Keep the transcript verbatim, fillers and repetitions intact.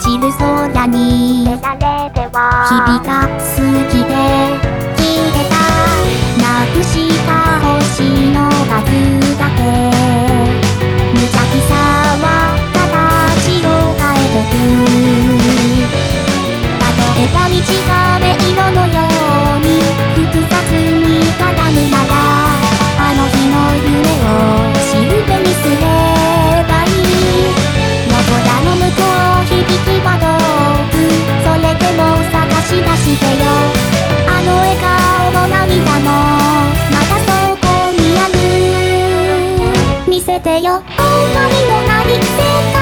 ちる空に響か好きで消えたなくした星の数だけ無邪気さは形を変えてく例えば道が迷路のように複雑に絡むならあの日の夢をしるべにすればいい夜空の向こう響きは遠くそれでも探し出してよあの笑顔も涙もまたそこにある見せてよ終わりのない世界